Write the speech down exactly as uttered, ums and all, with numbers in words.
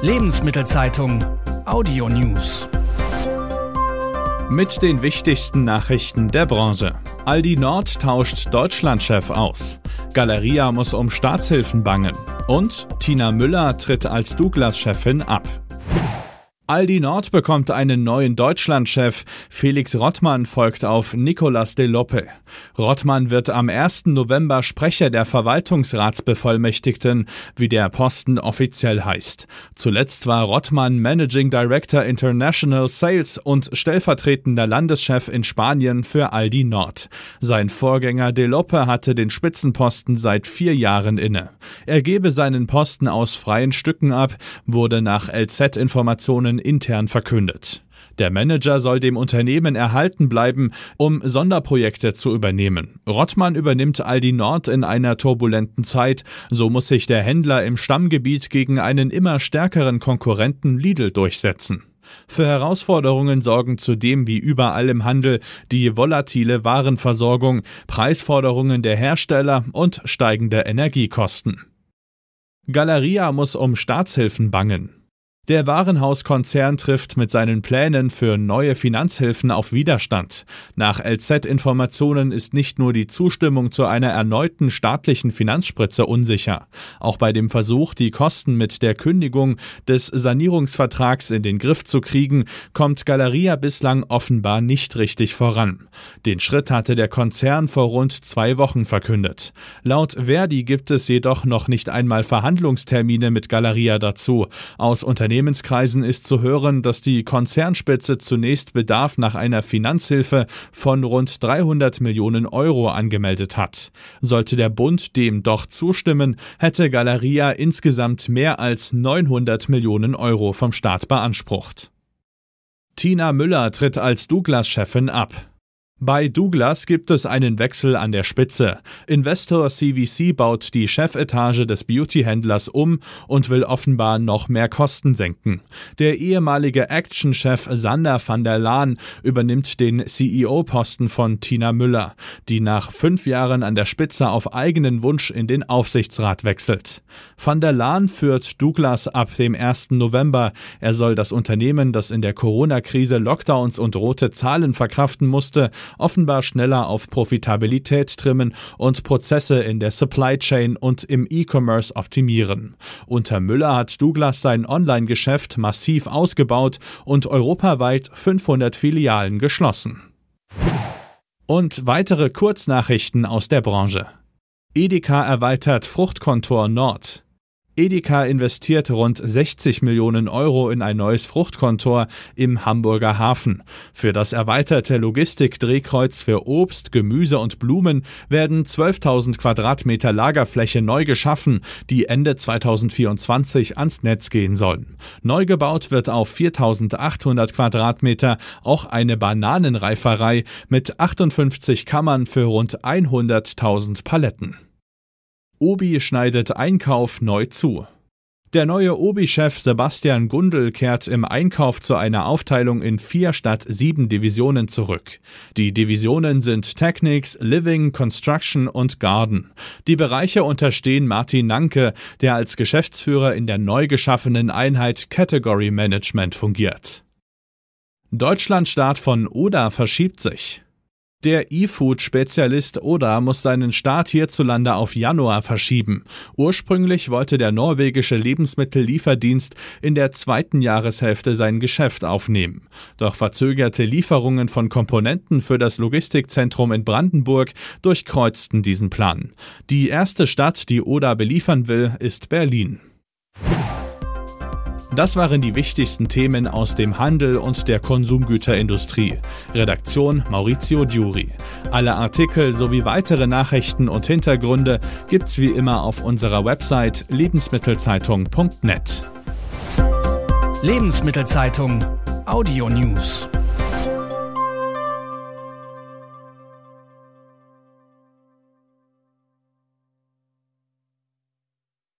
Lebensmittelzeitung Audio News. Mit den wichtigsten Nachrichten der Branche. Aldi Nord tauscht Deutschlandchef aus. Galeria muss um Staatshilfen bangen. Und Tina Müller tritt als Douglas-Chefin ab. Aldi Nord bekommt einen neuen Deutschlandchef. Felix Rottmann folgt auf Nicolas de Loppe. Rottmann wird am ersten November Sprecher der Verwaltungsratsbevollmächtigten, wie der Posten offiziell heißt. Zuletzt war Rottmann Managing Director International Sales und stellvertretender Landeschef in Spanien für Aldi Nord. Sein Vorgänger de Loppe hatte den Spitzenposten seit vier Jahren inne. Er gebe seinen Posten aus freien Stücken ab, wurde nach L Z-Informationen intern verkündet. Der Manager soll dem Unternehmen erhalten bleiben, um Sonderprojekte zu übernehmen. Rottmann übernimmt Aldi Nord in einer turbulenten Zeit. So muss sich der Händler im Stammgebiet gegen einen immer stärkeren Konkurrenten Lidl durchsetzen. Für Herausforderungen sorgen zudem wie überall im Handel die volatile Warenversorgung, Preisforderungen der Hersteller und steigende Energiekosten. Galeria muss um Staatshilfen bangen. Der Warenhauskonzern trifft mit seinen Plänen für neue Finanzhilfen auf Widerstand. Nach L Z-Informationen ist nicht nur die Zustimmung zu einer erneuten staatlichen Finanzspritze unsicher. Auch bei dem Versuch, die Kosten mit der Kündigung des Sanierungsvertrags in den Griff zu kriegen, kommt Galeria bislang offenbar nicht richtig voran. Den Schritt hatte der Konzern vor rund zwei Wochen verkündet. Laut Verdi gibt es jedoch noch nicht einmal Verhandlungstermine mit Galeria dazu. Aus Unternehmenskreisen ist zu hören, dass die Konzernspitze zunächst Bedarf nach einer Finanzhilfe von rund dreihundert Millionen Euro angemeldet hat. Sollte der Bund dem doch zustimmen, hätte Galeria insgesamt mehr als neunhundert Millionen Euro vom Staat beansprucht. Tina Müller tritt als Douglas-Chefin ab. Bei Douglas gibt es einen Wechsel an der Spitze. Investor C V C baut die Chefetage des Beauty-Händlers um und will offenbar noch mehr Kosten senken. Der ehemalige Action-Chef Sander van der Laan übernimmt den C E O-Posten von Tina Müller, die nach fünf Jahren an der Spitze auf eigenen Wunsch in den Aufsichtsrat wechselt. Van der Laan führt Douglas ab dem ersten November. Er soll das Unternehmen, das in der Corona-Krise Lockdowns und rote Zahlen verkraften musste, offenbar schneller auf Profitabilität trimmen und Prozesse in der Supply Chain und im E-Commerce optimieren. Unter Müller hat Douglas sein Online-Geschäft massiv ausgebaut und europaweit fünfhundert Filialen geschlossen. Und weitere Kurznachrichten aus der Branche. Edeka erweitert Fruchtkontor Nord. Edeka investiert rund sechzig Millionen Euro in ein neues Fruchtkontor im Hamburger Hafen. Für das erweiterte Logistik-Drehkreuz für Obst, Gemüse und Blumen werden zwölftausend Quadratmeter Lagerfläche neu geschaffen, die Ende zweitausendvierundzwanzig ans Netz gehen sollen. Neu gebaut wird auf viertausendachthundert Quadratmeter auch eine Bananenreiferei mit achtundfünfzig Kammern für rund hunderttausend Paletten. Obi schneidet Einkauf neu zu. Der neue Obi-Chef Sebastian Gundel kehrt im Einkauf zu einer Aufteilung in vier statt sieben Divisionen zurück. Die Divisionen sind Technics, Living, Construction und Garden. Die Bereiche unterstehen Martin Nanke, der als Geschäftsführer in der neu geschaffenen Einheit Category Management fungiert. Deutschlandstart von Oda verschiebt sich. Der E-Food-Spezialist Oda muss seinen Start hierzulande auf Januar verschieben. Ursprünglich wollte der norwegische Lebensmittellieferdienst in der zweiten Jahreshälfte sein Geschäft aufnehmen. Doch verzögerte Lieferungen von Komponenten für das Logistikzentrum in Brandenburg durchkreuzten diesen Plan. Die erste Stadt, die Oda beliefern will, ist Berlin. Das waren die wichtigsten Themen aus dem Handel und der Konsumgüterindustrie. Redaktion Maurizio Giuri. Alle Artikel sowie weitere Nachrichten und Hintergründe gibt's wie immer auf unserer Website lebensmittelzeitung punkt net. Lebensmittelzeitung Audio News.